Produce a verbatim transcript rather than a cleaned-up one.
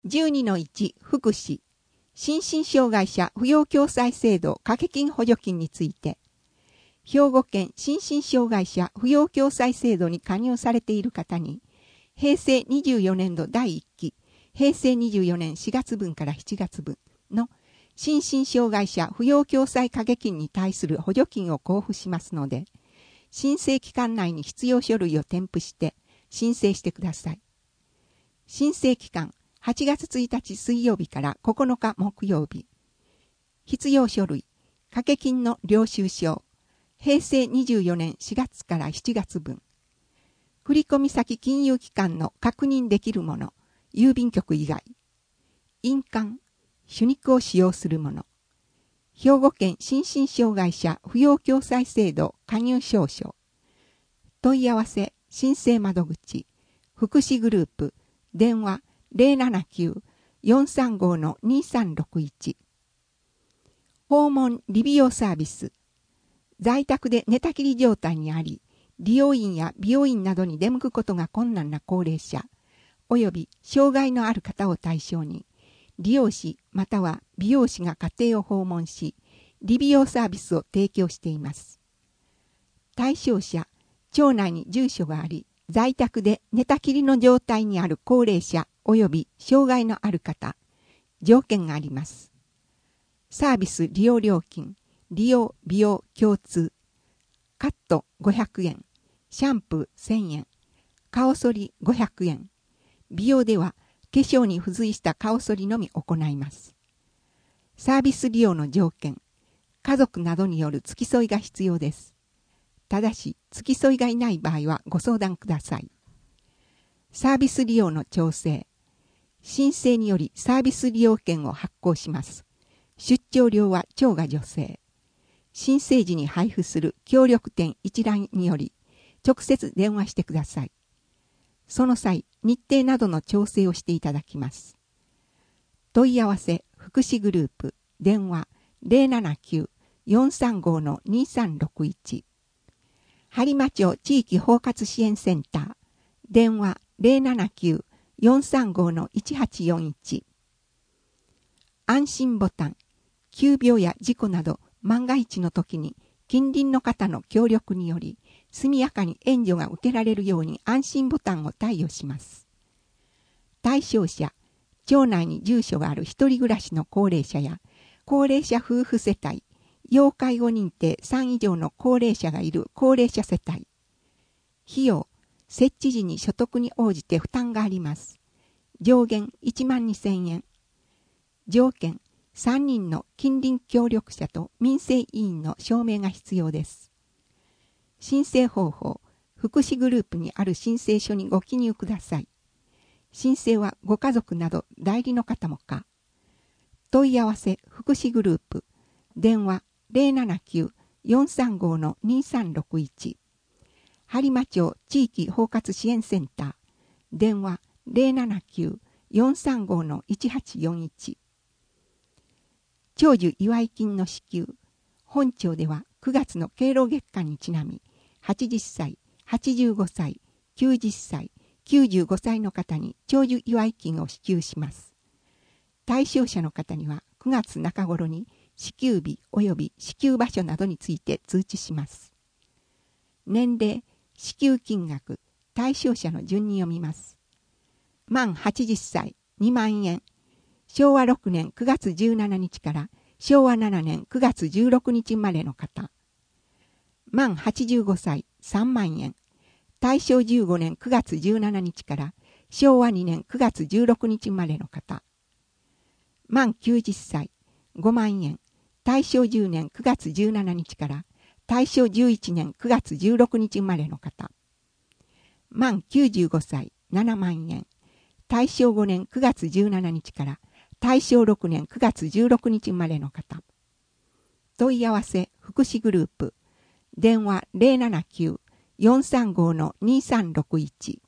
じゅうにのいち 福祉心身障害者扶養共済制度掛け金補助金について、兵庫県心身障害者扶養共済制度に加入されている方に、平成にじゅうよねんどだいいっき、平成にじゅうよねんしがつぶんからしちがつぶんの心身障害者扶養共済掛け金に対する補助金を交付しますので、申請期間内に必要書類を添付して申請してください。申請期間はちがつついたち水曜日からここのか木曜日。必要書類、掛け金の領収書、平成にじゅうよねんしがつからしちがつぶん。振込先金融機関の確認できるもの、郵便局以外。印鑑、手肉を使用するもの。兵庫県心身障害者扶養共済制度加入証書。問い合わせ、申請窓口、福祉グループ、電話 ゼロななきゅう よんさんご にさんろくいち。訪問理美容サービス。在宅で寝たきり状態にあり、理容院や美容院などに出向くことが困難な高齢者、及び障害のある方を対象に、理容師または美容師が家庭を訪問し、理美容サービスを提供しています。対象者、町内に住所があり、在宅で寝たきりの状態にある高齢者及び障害のある方、条件があります。サービス利用料金、利用美容共通、カットごひゃくえん、シャンプーせんえん、顔剃りごひゃくえん、美容では化粧に付随した顔剃りのみ行います。サービス利用の条件、家族などによる付き添いが必要です。ただし、付き添いがいない場合はご相談ください。サービス利用の調整。申請によりサービス利用券を発行します。出張料は町が助成。申請時に配布する協力店一覧により、直接電話してください。その際、日程などの調整をしていただきます。問い合わせ、福祉グループ、電話 ゼロななきゅう よんさんご にさんろくいち。播磨町地域包括支援センター、電話 ゼロななきゅう よんさんご いちはちよんいち。安心ボタン、急病や事故など万が一の時に近隣の方の協力により速やかに援助が受けられるように安心ボタンを貸与します。対象者、町内に住所がある一人暮らしの高齢者や高齢者夫婦世帯、要介護認定さん以上の高齢者がいる高齢者世帯。費用、設置時に所得に応じて負担があります。上限いちまんにせんえん。条件、さんにんの近隣協力者と民生委員の証明が必要です。申請方法、福祉グループにある申請書にご記入ください。申請はご家族など代理の方もか。問い合わせ、福祉グループ、電話ゼロななきゅう よんさんご にさんろくいち。播磨町地域包括支援センター、電話ゼロななきゅう よんさんご いちはちよんいち。長寿祝い金の支給。本町ではくがつの敬老月間にちなみ、はちじゅっさい、はちじゅうごさい、きゅうじゅっさい、きゅうじゅうごさいの方に長寿祝い金を支給します。対象者の方にはくがつなか頃に支給日及び支給場所などについて通知します。年齢、支給金額、対象者の順に読みます。満はちじゅっさい、にまんえん。しょうわろくねんくがつじゅうしちにちからしょうわななねんくがつじゅうろくにちまでの方。満はちじゅうごさい、さんまんえん。大正じゅうごねんくがつじゅうしちにちからしょうわにねんくがつじゅうろくにちまでの方。満きゅうじゅっさい、ごまんえん。大正じゅうねんくがつじゅうしちにちから大正じゅういちねんくがつじゅうろくにちまでの方。満きゅうじゅうごさい、ななまんえん。大正ごねんくがつじゅうしちにちから大正ろくねんくがつじゅうろくにちまでの方。問い合わせ、福祉グループ。電話ゼロななきゅう よんさんご にさんろくいち。